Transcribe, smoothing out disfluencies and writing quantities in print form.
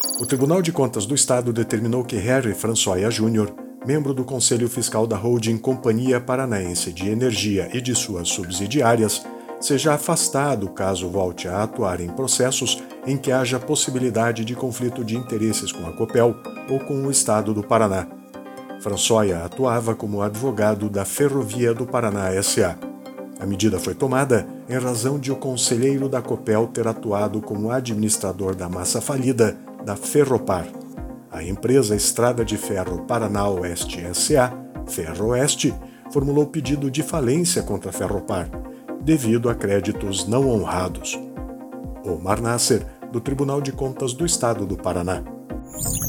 O Tribunal de Contas do Estado determinou que Harry François Jr., membro do Conselho Fiscal da holding Companhia Paranaense de Energia e de suas subsidiárias, seja afastado caso volte a atuar em processos em que haja possibilidade de conflito de interesses com a Copel ou com o Estado do Paraná. François atuava como advogado da Ferrovia do Paraná S.A. A medida foi tomada em razão de o conselheiro da Copel ter atuado como administrador da massa falida da Ferropar. A empresa Estrada de Ferro Paraná Oeste S.A., Ferroeste, formulou pedido de falência contra a Ferropar, devido a créditos não honrados. Omar Nasser, do Tribunal de Contas do Estado do Paraná.